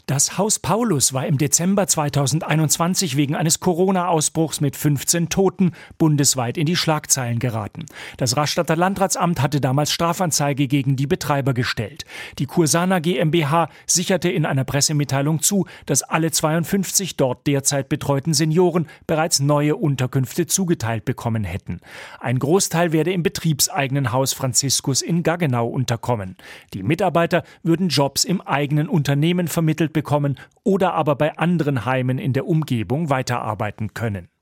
Das Haus Paulus war im Dezember 2021 wegen eines Corona-Ausbruchs mit 15 Toten bundesweit in die Schlagzeilen geraten. Das Rastatter Landratsamt hatte damals Strafanzeige gegen die Betreiber gestellt. Die Cursana GmbH sicherte in einer Pressemitteilung zu, dass alle 52 dort derzeit betreuten Senioren bereits neue Unterkünfte zugeteilt bekommen hätten. Ein Großteil werde im betriebseigenen Haus Franziskus in Gaggenau unterkommen. Die Mitarbeiter würden Jobs im eigenen Unternehmen vermittelt bekommen oder aber bei anderen Heimen in der Umgebung weiterarbeiten können.